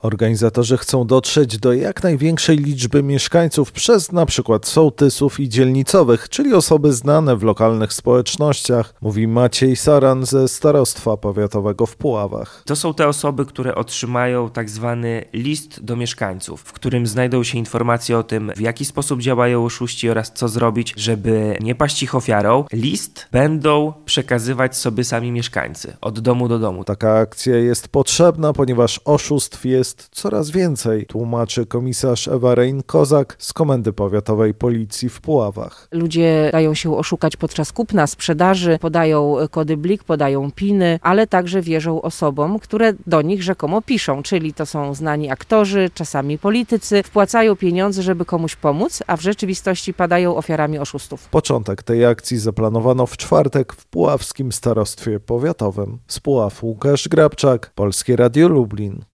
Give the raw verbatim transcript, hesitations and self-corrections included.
Organizatorzy chcą dotrzeć do jak największej liczby mieszkańców przez np. sołtysów i dzielnicowych, czyli osoby znane w lokalnych społecznościach, mówi Maciej Saran ze Starostwa Powiatowego w Puławach. To są te osoby, które otrzymają tak zwany list do mieszkańców, w którym znajdą się informacje o tym, w jaki sposób działają oszuści oraz co zrobić, żeby nie paść ich ofiarą. List będą przekazywać sobie sami mieszkańcy, od domu do domu. Taka akcja jest potrzebna, ponieważ oszustw jest coraz więcej, tłumaczy komisarz Ewa Rein-Kozak z Komendy Powiatowej Policji w Puławach. Ludzie dają się oszukać podczas kupna, sprzedaży, podają kody blik, podają piny, ale także wierzą osobom, które do nich rzekomo piszą, czyli to są znani aktorzy, czasami politycy, wpłacają pieniądze, żeby komuś pomóc, a w rzeczywistości padają ofiarami oszustów. Początek tej akcji zaplanowano w czwartek w Puławskim Starostwie Powiatowym. Z Puław Łukasz Grabczak, Polskie Radio Lublin.